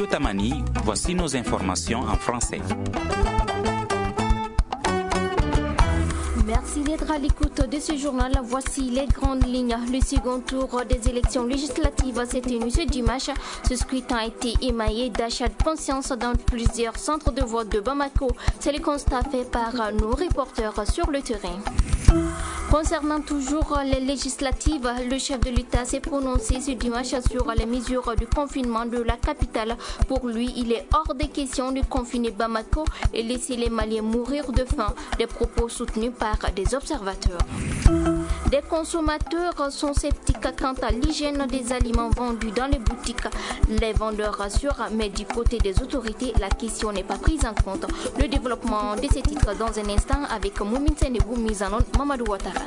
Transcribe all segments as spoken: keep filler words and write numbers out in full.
Tamani, voici nos informations en français. Merci d'être à l'écoute de ce journal. Voici les grandes lignes. Le second tour des élections législatives s'est tenu ce dimanche. Ce scrutin a été émaillé d'achats de conscience dans plusieurs centres de vote de Bamako. C'est le constat fait par nos reporters sur le terrain. Concernant toujours les législatives, le chef de l'État s'est prononcé ce dimanche sur les mesures de confinement de la capitale. Pour lui, il est hors de question de confiner Bamako et laisser les Maliens mourir de faim. Des propos soutenus par des observateurs. Des consommateurs sont sceptiques quant à l'hygiène des aliments vendus dans les boutiques. Les vendeurs rassurent, mais du côté des autorités, la question n'est pas prise en compte. Le développement de ces titres dans un instant avec Moumin Senebou, mise en onde Mamadou Ouattara.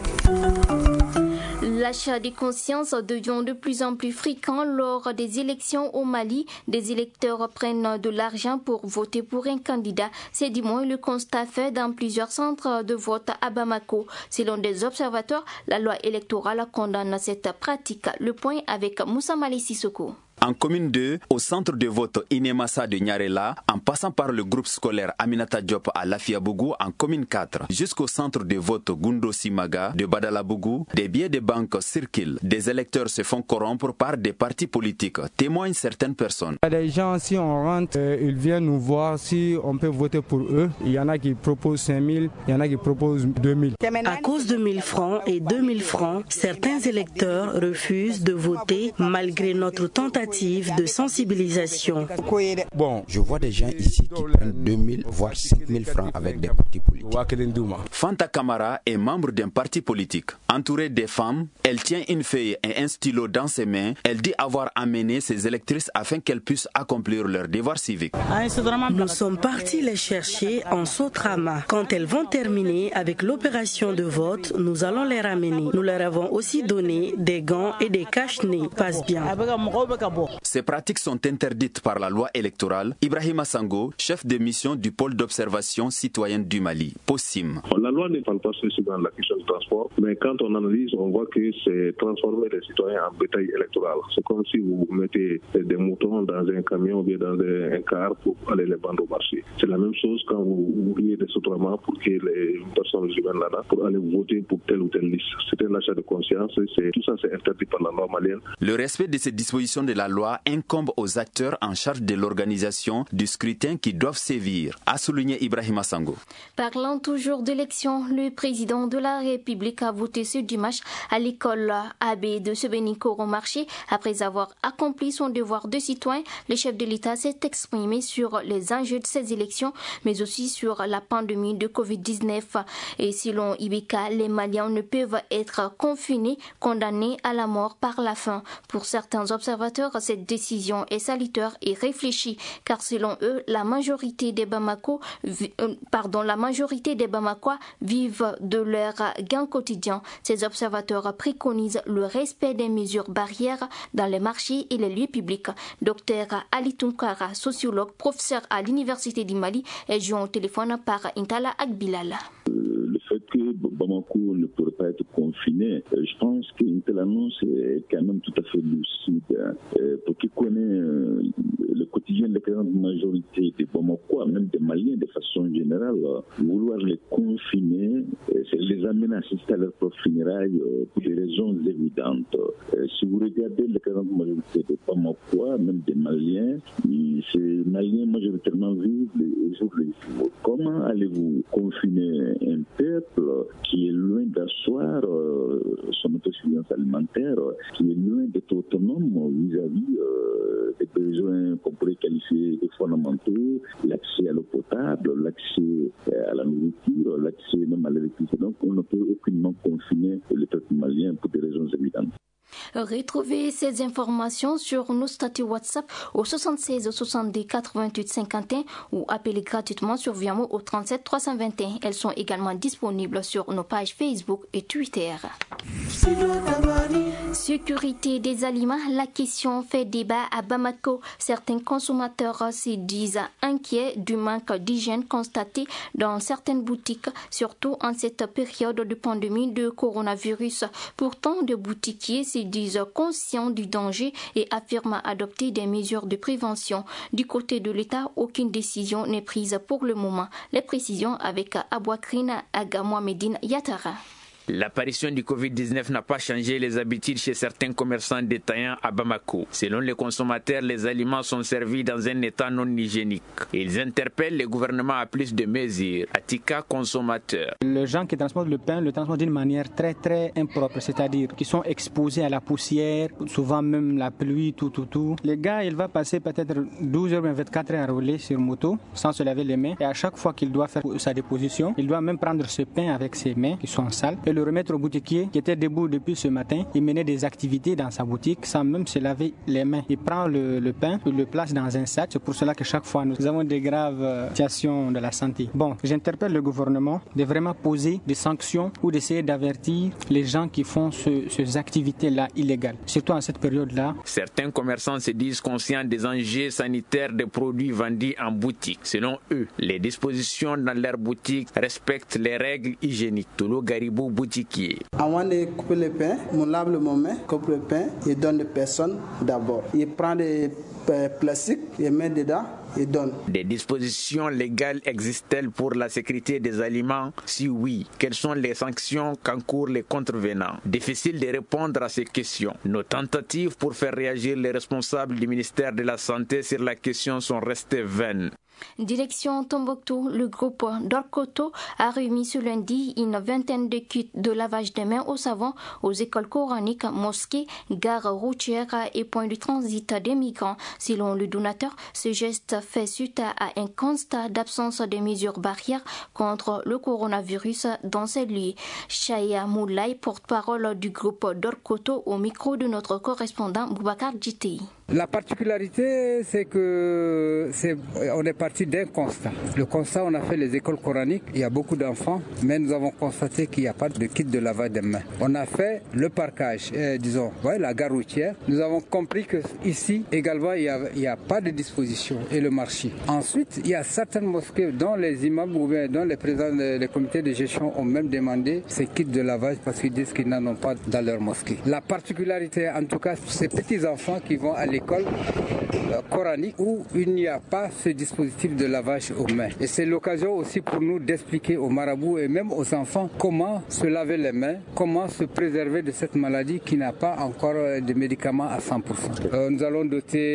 L'achat des consciences devient de plus en plus fréquent lors des élections au Mali. Des électeurs prennent de l'argent pour voter pour un candidat. C'est du moins le constat fait dans plusieurs centres de vote à Bamako. Selon des observateurs, la loi électorale condamne cette pratique. Le point avec Moussa Malé Sissoko. En commune deux, au centre de vote Inemassa de Nyarela, en passant par le groupe scolaire Aminata Diop à Lafiabougou en commune quatre, jusqu'au centre de vote Gundo Simaga de Badalabougou, des billets de banque circulent. Des électeurs se font corrompre par des partis politiques, témoignent certaines personnes. Les gens, si on rentre, euh, ils viennent nous voir si on peut voter pour eux. Il y en a qui proposent cinq mille, il y en a qui proposent deux mille. À cause de mille francs et deux mille francs, certains électeurs refusent de voter malgré notre tentative de sensibilisation. Bon, je vois des gens ici qui prennent deux mille voire cinq mille francs avec des partis politiques. Fanta Kamara est membre d'un parti politique. Entourée des femmes, elle tient une feuille et un stylo dans ses mains. Elle dit avoir amené ses électrices afin qu'elles puissent accomplir leur devoir civique. Nous sommes partis les chercher en Sotrama. Quand elles vont terminer avec l'opération de vote, nous allons les ramener. Nous leur avons aussi donné des gants et des cache-nez. Passe bien. Ces pratiques sont interdites par la loi électorale. Ibrahima Sango, chef de mission du pôle d'observation citoyenne du Mali, POSIM. La loi ne parle pas ceci dans la question du transport, mais quand on analyse, on voit que c'est transformer les citoyens en bétail électoral. C'est comme si vous mettez des moutons dans un camion ou bien dans un car pour aller les vendre au marché. C'est la même chose quand vous oubliez des soutraments pour que les personnes humaines là-bas pour aller voter pour telle ou telle liste. C'est un achat de conscience. C'est, tout ça, c'est interdit par la loi malienne. Le respect de ces dispositions de la loi incombe aux acteurs en charge de l'organisation du scrutin qui doivent sévir, a souligné Ibrahima Sango. Parlant toujours d'élections, le président de la République a voté ce dimanche à l'école A B de Sebeni-Koro-Marché. Après avoir accompli son devoir de citoyen, le chef de l'État s'est exprimé sur les enjeux de ces élections, mais aussi sur la pandémie de covid dix-neuf. Et selon Ibeka, les Maliens ne peuvent être confinés, condamnés à la mort par la faim. Pour certains observateurs, cette décision est salutaire et réfléchie, car selon eux, la majorité des Bamako, euh, pardon, la majorité des Bamakois vivent de leur gain quotidien. Ces observateurs préconisent le respect des mesures barrières dans les marchés et les lieux publics. Docteur Ali Tunkara, sociologue, professeur à l'Université du Mali, est joint au téléphone par Intala Akbilal. Le fait que Bamako ne pourrait pas être confiné, je pense qu'une telle annonce est quand même tout à fait lucide. Pour qui connaît le quotidien de la grande majorité des Bamakois, même des Maliens de façon générale, vouloir les confiner, c'est les amener à assister à leur propre funérailles pour des raisons évidentes. Si vous regardez la grande majorité des Bamakois, même des Maliens, ces Maliens majoritairement vivent les jours les jours. Comment allez-vous confiner un peuple qui est loin d'asseoir euh, son autosuffisance alimentaire, qui est loin d'être autonome vis-à-vis euh, des besoins qu'on pourrait qualifier de fondamentaux, l'accès à l'eau potable, l'accès à la nourriture, l'accès même à l'électricité. Donc on ne peut aucunement confiner le peuple malien pour des raisons évidentes. Retrouvez ces informations sur nos statuts WhatsApp au soixante-seize soixante-deux quatre-vingt-huit cinquante et un ou appelez gratuitement sur Viamo au trente-sept trois cent vingt et un. Elles sont également disponibles sur nos pages Facebook et Twitter. Sécurité des aliments, la question fait débat à Bamako. Certains consommateurs se disent inquiets du manque d'hygiène constaté dans certaines boutiques, surtout en cette période de pandémie de coronavirus. Pourtant, des boutiquiers se se disent conscients du danger et affirment adopter des mesures de prévention. Du côté de l'État, aucune décision n'est prise pour le moment. Les précisions avec Abouakrina Aga Mohamedine Yatara. L'apparition du covid dix-neuf n'a pas changé les habitudes chez certains commerçants détaillants à Bamako. Selon les consommateurs, les aliments sont servis dans un état non hygiénique. Ils interpellent le gouvernement à plus de mesures. Atika, consommateur. Les gens qui transportent le pain le transportent d'une manière très très impropre, c'est-à-dire qu'ils sont exposés à la poussière, souvent même la pluie, tout, tout, tout. Les gars, il va passer peut-être douze heures, vingt-quatre heures à rouler sur moto sans se laver les mains. Et à chaque fois qu'il doit faire sa déposition, il doit même prendre ce pain avec ses mains qui sont sales et le remettre au boutiquier qui était debout depuis ce matin. Il menait des activités dans sa boutique sans même se laver les mains. Il prend le, le pain, il le place dans un sac. C'est pour cela que chaque fois nous avons des graves situations de la santé. Bon, j'interpelle le gouvernement de vraiment poser des sanctions ou d'essayer d'avertir les gens qui font ce, ces activités-là illégales, surtout en cette période-là. Certains commerçants se disent conscients des enjeux sanitaires des produits vendus en boutique. Selon eux, les dispositions dans leur boutique respectent les règles hygiéniques. Tolo Garibou, boutiquier. Avant de couper le pain, on lave le moment, coupe le pain et donne aux personnes d'abord. Il prend des plastiques, il met dedans. Des dispositions légales existent-elles pour la sécurité des aliments? Si oui, quelles sont les sanctions qu'encourent les contrevenants? Difficile de répondre à ces questions. Nos tentatives pour faire réagir les responsables du ministère de la Santé sur la question sont restées vaines. Direction Tombouctou, le groupe Dorkoto a remis ce lundi une vingtaine de kits de lavage des mains au savon aux écoles coraniques, mosquées, gares routières et points de transit des migrants. Selon le donateur, ce geste fait suite à un constat d'absence de mesures barrières contre le coronavirus dans ces lieux. Chaya Moulay, porte-parole du groupe Dorkoto, au micro de notre correspondant Boubacar Djité. La particularité, c'est que c'est, on est parti d'un constat. Le constat, on a fait les écoles coraniques, il y a beaucoup d'enfants, mais nous avons constaté qu'il n'y a pas de kit de lavage des mains. On a fait le parquage, euh, disons, ouais, la gare routière. Nous avons compris qu'ici, également, il n'y a, il y a pas de disposition, et le marché. Ensuite, il y a certaines mosquées dont les imams ou bien dont les présidents des comités de gestion ont même demandé ces kits de lavage parce qu'ils disent qu'ils n'en ont pas dans leur mosquée. La particularité, en tout cas, ces petits enfants qui vont à l'école euh, coranique où il n'y a pas ce dispositif de lavage aux mains. Et c'est l'occasion aussi pour nous d'expliquer aux marabouts et même aux enfants comment se laver les mains, comment se préserver de cette maladie qui n'a pas encore de médicaments à cent pour cent. Euh, nous allons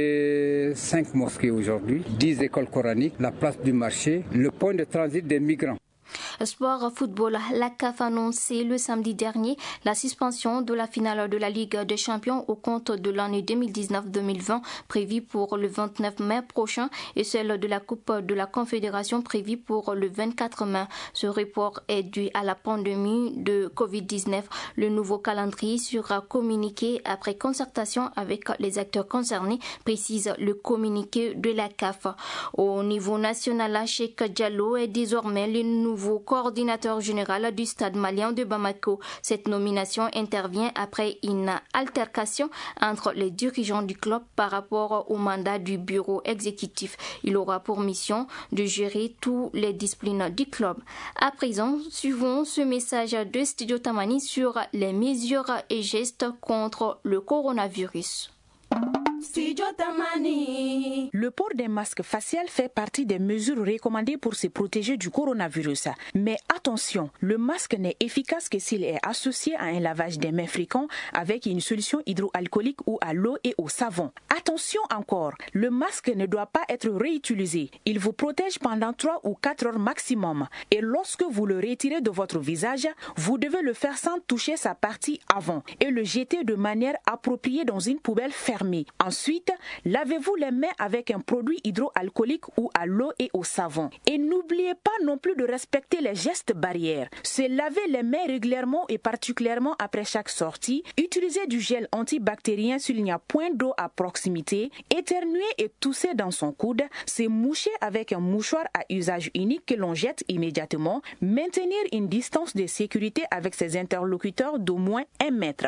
doter cinq mosquées aujourd'hui, dix écoles coraniques, la place du marché, le point de transit des migrants. Sport football, la C A F a annoncé le samedi dernier la suspension de la finale de la Ligue des Champions au compte de l'année deux mille dix-neuf deux mille vingt prévue pour le vingt-neuf mai prochain et celle de la Coupe de la Confédération prévue pour le vingt-quatre mai. Ce report est dû à la pandémie de covid dix-neuf. Le nouveau calendrier sera communiqué après concertation avec les acteurs concernés, précise le communiqué de la C A F. Au niveau national, Cheikh Diallo est désormais le nouveau coordinateur général du stade malien de Bamako. Cette nomination intervient après une altercation entre les dirigeants du club par rapport au mandat du bureau exécutif. Il aura pour mission de gérer toutes les disciplines du club. À présent, suivons ce message de Studio Tamani sur les mesures et gestes contre le coronavirus. Le port d'un masque facial fait partie des mesures recommandées pour se protéger du coronavirus. Mais attention, le masque n'est efficace que s'il est associé à un lavage des mains fréquent avec une solution hydroalcoolique ou à l'eau et au savon. Attention encore, le masque ne doit pas être réutilisé. Il vous protège pendant trois ou quatre heures maximum. Et lorsque vous le retirez de votre visage, vous devez le faire sans toucher sa partie avant et le jeter de manière appropriée dans une poubelle fermée. Ensuite, lavez-vous les mains avec un produit hydroalcoolique ou à l'eau et au savon. Et n'oubliez pas non plus de respecter les gestes barrières. Se laver les mains régulièrement et particulièrement après chaque sortie. Utiliser du gel antibactérien s'il n'y a point d'eau à proximité. Éternuer et tousser dans son coude. Se moucher avec un mouchoir à usage unique que l'on jette immédiatement. Maintenir une distance de sécurité avec ses interlocuteurs d'au moins un mètre.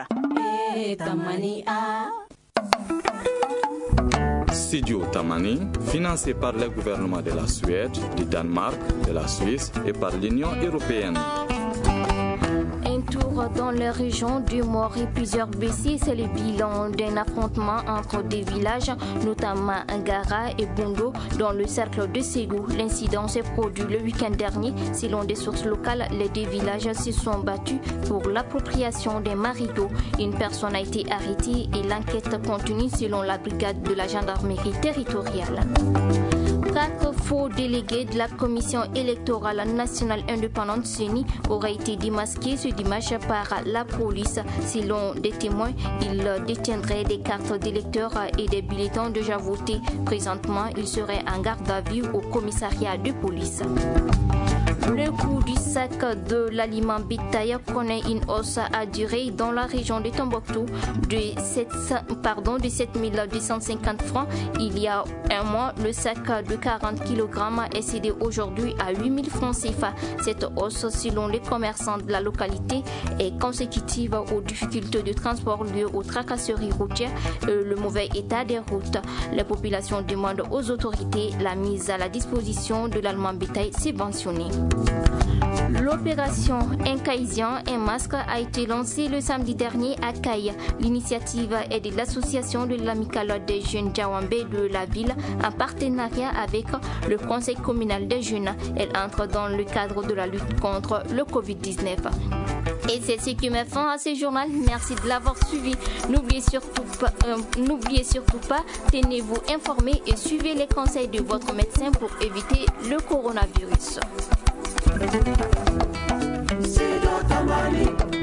Studio Tamani, financé par le gouvernement de la Suède, du Danemark, de la Suisse et par l'Union européenne. Un tour dans la région, deux morts et plusieurs blessés. C'est le bilan d'un affrontement entre des villages, notamment Ngara et Bondo, dans le cercle de Ségou. L'incident s'est produit le week-end dernier. Selon des sources locales, les deux villages se sont battus pour l'appropriation des marigots. Une personne a été arrêtée et l'enquête continue selon la brigade de la gendarmerie territoriale. Quatre faux délégués de la Commission électorale nationale indépendante C E N I auraient été démasqués ce dimanche par la police. Selon des témoins, ils détiendraient des cartes d'électeurs et des bulletins déjà votés. Présentement, ils seraient en garde à vue au commissariat de police. Le coût du sac de l'aliment bétail connaît une hausse à durer dans la région de Tombouctou de sept mille deux cent cinquante francs. Il y a un mois, le sac de quarante kilogrammes est cédé aujourd'hui à huit mille francs C F A. Cette hausse, selon les commerçants de la localité, est consécutive aux difficultés de transport liées aux tracasseries routières et le mauvais état des routes. La population demande aux autorités la mise à la disposition de l'aliment bétail subventionné. L'opération Un Caïsien, un masque a été lancée le samedi dernier à Caille. L'initiative est de l'association de l'amicale des jeunes Djawambé de la ville en partenariat avec le conseil communal des jeunes. Elle entre dans le cadre de la lutte contre le covid dix-neuf. Et c'est ce qui met fin à ce journal. Merci de l'avoir suivi. N'oubliez surtout pas, euh, n'oubliez surtout pas, tenez-vous informés et suivez les conseils de votre médecin pour éviter le coronavirus. C'est dans ta manie.